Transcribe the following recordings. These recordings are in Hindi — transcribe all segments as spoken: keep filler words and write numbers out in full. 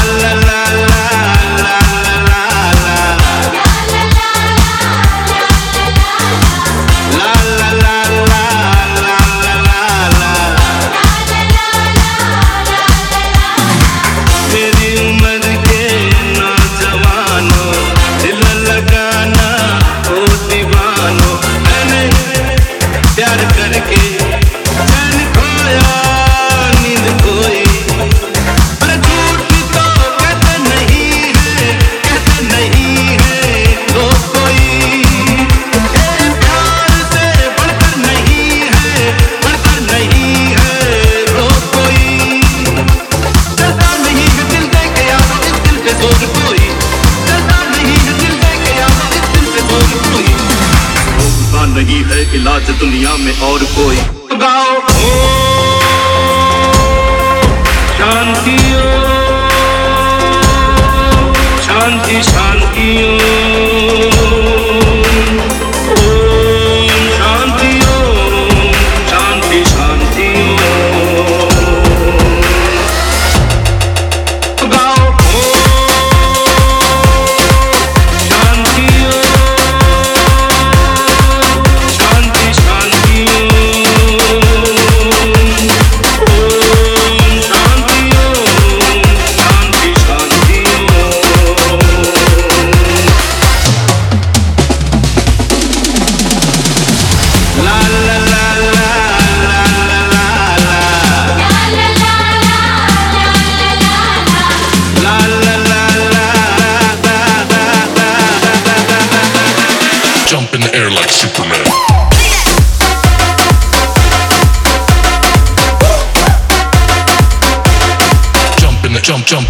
नहीं है इलाज दुनिया में और कोई। गाओ शांति शांति शांति शांति शांति शांति गाओ jump in the air like Superman. Jump in the jump, jump.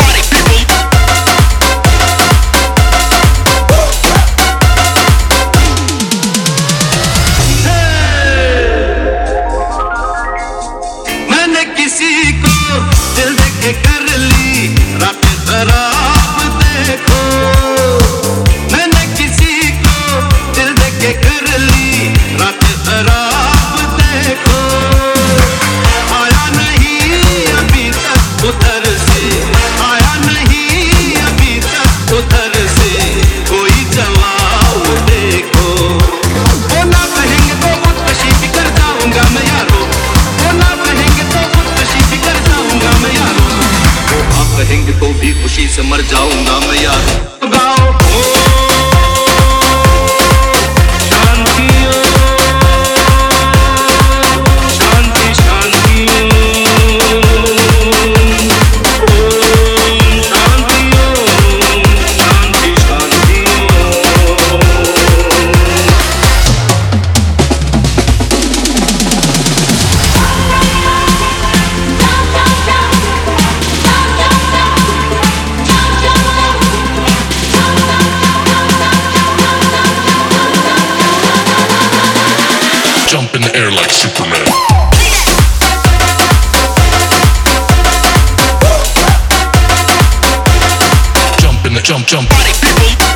मैंने किसी को दिल देके कर ली रात शराब देखो, मैंने किसी को दिल देके कर ली रात शराब देखो, आया नहीं अभी तक उधर से, आया नहीं अभी तक उधर से कोई जवाब देखो। वो ना कहेंगे तो खुदकशी भी कर जाऊंगा मैं यारो, वो ना कहेंगे तो खुदकशी भी कर जाऊंगा मैं यारो, वो आप कहेंगे तो भी खुशी से मर जाऊंगा मैं यारो। गाओ Jump in the air like Superman. Jump in the jump, jump.